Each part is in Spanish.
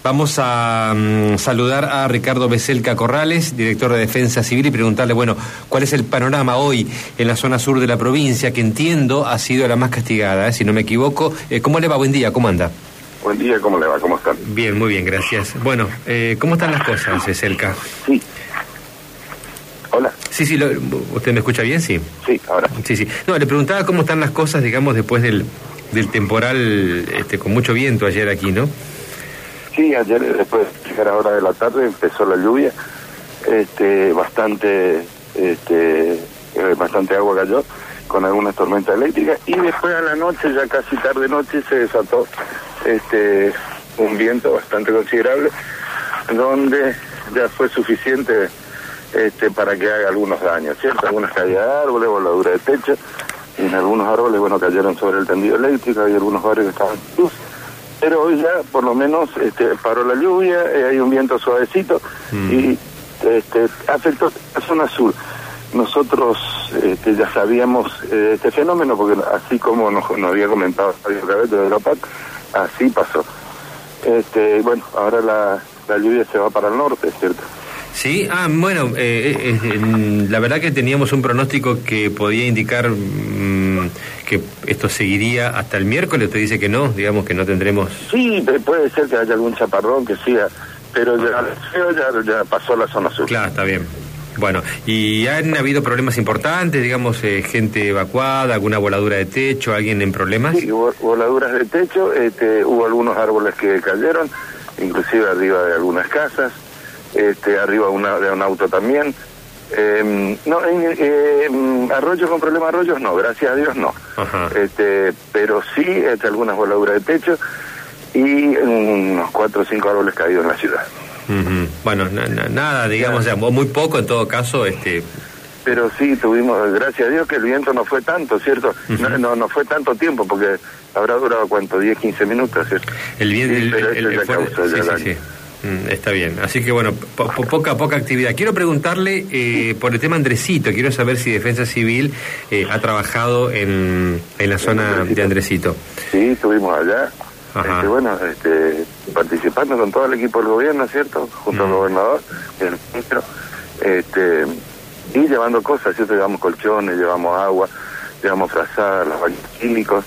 Vamos a saludar a Ricardo Veselka Corrales, director de Defensa Civil, y preguntarle, bueno, ¿cuál es el panorama hoy en la zona sur de la provincia, que entiendo ha sido la más castigada, si no me equivoco? ¿Cómo le va? Buen día, ¿cómo anda? Buen día, ¿cómo le va? ¿Cómo están? Bien, muy bien, gracias. Bueno, ¿cómo están las cosas, Veselka? Sí. Hola. Sí, ¿usted me escucha bien? Sí. Sí, ahora. Sí. No, le preguntaba cómo están las cosas, digamos, después del temporal con mucho viento ayer aquí, ¿no? Sí, ayer después de llegar a hora de la tarde empezó la lluvia, bastante agua cayó, con algunas tormentas eléctricas, y después a la noche, ya casi tarde noche, se desató un viento bastante considerable, donde ya fue suficiente para que haga algunos daños, ¿cierto? Algunas caídas de árboles, voladura de techo, y en algunos árboles, bueno, cayeron sobre el tendido eléctrico, hay algunos barrios que estaban en luz. Pero hoy ya, por lo menos, paró la lluvia, hay un viento suavecito y afectó la zona sur. Nosotros ya sabíamos este fenómeno, porque así como nos había comentado Fabio Cabello de la PAC, así pasó. Bueno, ahora la lluvia se va para el norte, ¿cierto? Sí, bueno, la verdad que teníamos un pronóstico que podía indicar que esto seguiría hasta el miércoles. Usted dice que no, digamos que no tendremos... Sí, puede ser que haya algún chaparrón que siga, pero ya pasó la zona sur. Claro, está bien. Bueno, ¿y han habido problemas importantes, digamos, gente evacuada, alguna voladura de techo, alguien en problemas? Sí, voladuras de techo, hubo algunos árboles que cayeron, inclusive arriba de algunas casas. Arriba de un auto también. Arroyos con problemas, arroyos no, gracias a Dios no. Pero sí algunas voladuras de techo y unos 4 o 5 árboles caídos en la ciudad. Bueno, nada, digamos, ya, muy poco en todo caso. Pero sí tuvimos, gracias a Dios, que el viento no fue tanto, ¿cierto? No fue tanto tiempo, porque habrá durado, ¿cuánto? 10, 15 minutos, ¿cierto? Sí. Está bien, así que bueno, poca actividad. Quiero preguntarle por el tema Andresito, quiero saber si Defensa Civil ha trabajado en la zona de Andresito. Sí, estuvimos allá, participando con todo el equipo del gobierno, ¿cierto? Junto al gobernador, el ministro, y llevando cosas, ¿cierto? Llevamos colchones, llevamos agua, llevamos frazadas, los baños químicos,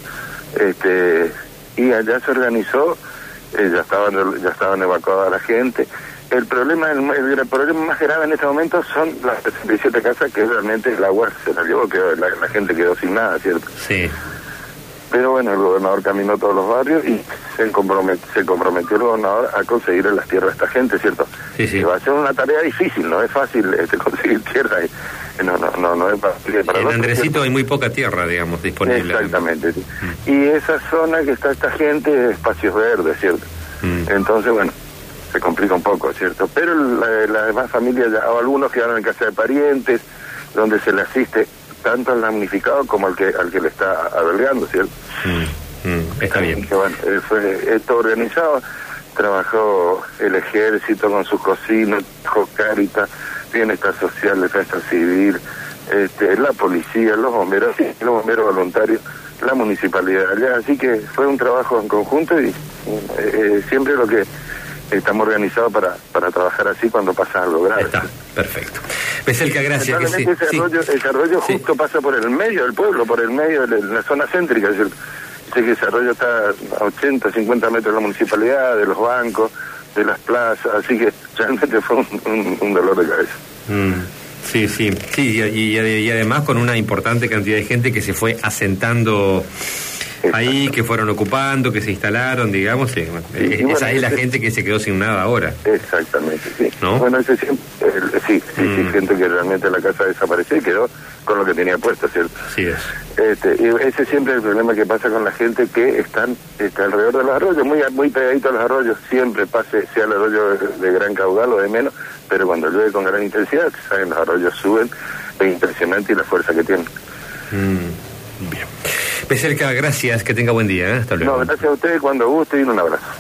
y allá se organizó. Ya estaban evacuadas la gente. El problema más grave en este momento son las 67 casas, que realmente el agua se la llevó, que la gente quedó sin nada, ¿cierto? Sí. Pero bueno, el gobernador caminó todos los barrios y se comprometió el gobernador a conseguir las tierras a esta gente, ¿cierto? Sí. Va a ser una tarea difícil, no es fácil conseguir tierra. No es fácil. En Andresito hay muy poca tierra, digamos, disponible. Exactamente, sí. Y esa zona que está esta gente es espacios verdes, ¿cierto? Entonces, bueno, se complica un poco, ¿cierto? Pero las demás familias, algunos quedaron en casa de parientes, donde se le asiste tanto al damnificado como al que le está albergando, ¿cierto? Está bien. Que, bueno, fue esto organizado, trabajó el ejército con sus cocinas, trabajó Cáritas, Bienestar Social, Defensa Civil, la policía, los bomberos voluntarios, la municipalidad allá, así que fue un trabajo en conjunto y siempre lo que estamos organizados para trabajar así cuando pasa algo grave. Está, perfecto. Veselka, gracias. Ese arroyo justo pasa por el medio del pueblo, por el medio de la zona céntrica, ¿cierto? Sé que ese arroyo está a 80, 50 metros de la municipalidad, de los bancos, de las plazas, así que realmente fue un dolor de cabeza. Sí, y además con una importante cantidad de gente que se fue asentando ahí, que fueron ocupando, que se instalaron, digamos, esa es la gente que se quedó sin nada ahora. Exactamente, sí. ¿No? Bueno, ese siempre, sí, gente que realmente la casa desapareció y quedó con lo que tenía puesto, ¿cierto? Sí es. Y ese siempre es el problema que pasa con la gente que están alrededor de los arroyos, muy pegaditos a los arroyos, siempre pase, sea el arroyo de gran caudal o de menos, pero cuando llueve con gran intensidad, saben, los arroyos suben, es impresionante y la fuerza que tienen. Bien. Veselka, gracias, que tenga buen día, Hasta luego. No, gracias a ustedes, cuando guste y un abrazo.